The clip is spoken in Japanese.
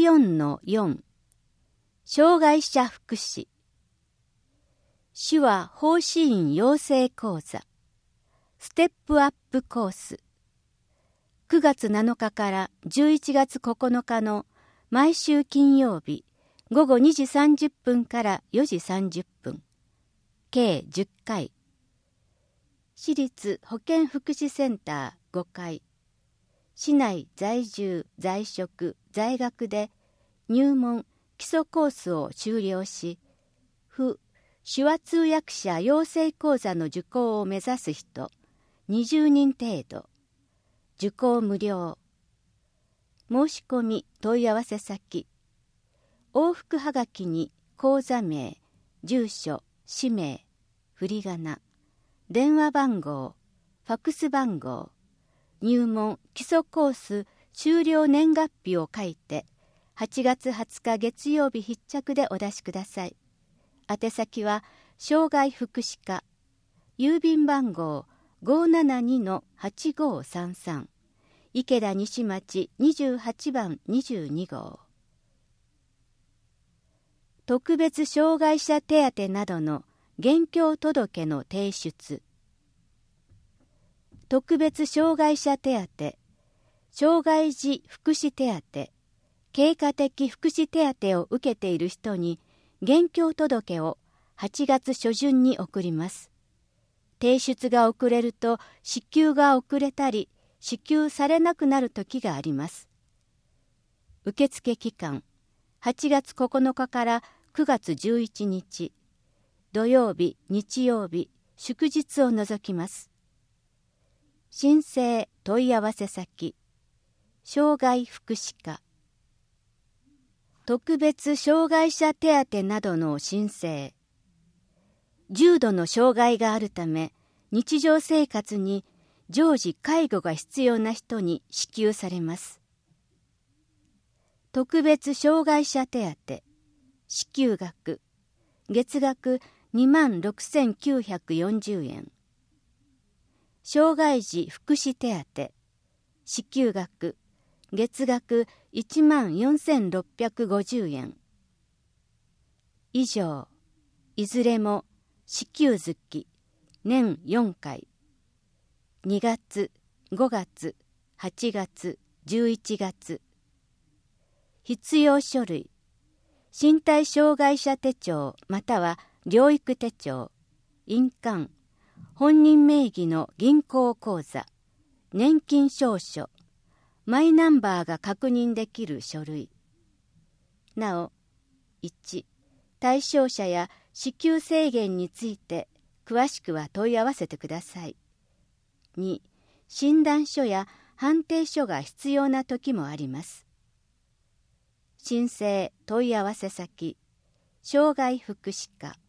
14-4 障害者福祉手話奉仕員養成講座ステップアップコース9月7日から11月9日の毎週金曜日午後2時30分から4時30分計10回市立保健福祉センター5階市内在住在職在学で入門基礎コースを修了し手話通訳者養成講座の受講を目指す人20人程度受講無料申し込み問い合わせ先往復はがきに講座名住所氏名振り仮名電話番号ファックス番号入門基礎コース修了年月日を書いて8月20日月曜日必着でお出しください。宛先は障害福祉課郵便番号 572-8533 池田西町28番22号特別障害者手当などの現況届の提出特別障害者手当障害児福祉手当経過的福祉手当を受けている人に現況届を8月初旬に送ります。提出が遅れると支給が遅れたり支給されなくなる時があります。受付期間8月9日から9月11日土曜日日曜日祝日を除きます。申請問い合わせ先障害福祉課特別障害者手当などの申請重度の障害があるため日常生活に常時介護が必要な人に支給されます。特別障害者手当支給額月額26,940円障害児福祉手当支給額月額14,650円以上いずれも支給月年4回2月5月8月11月必要書類身体障害者手帳または療育手帳印鑑本人名義の銀行口座年金証書マイナンバーが確認できる書類なお1対象者や支給制限について詳しくは問い合わせてください。2診断書や判定書が必要な時もあります。申請問い合わせ先障害福祉課